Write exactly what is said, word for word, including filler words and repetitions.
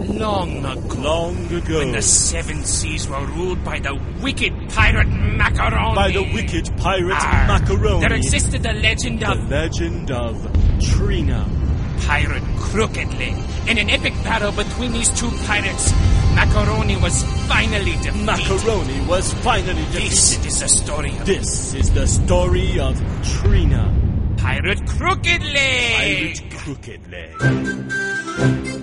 long ago. Long ago. When the seven seas were ruled by the wicked pirate Macaroni. By the wicked pirate Arr, Macaroni. There existed the legend The of legend of Trina. Pirate Crooked Leg. In an epic battle between these two pirates, Macaroni was finally defeated. Macaroni was finally defeated. This is the story of This is the story of Trina. Pirate Crooked Leg. Pirate Crooked Leg.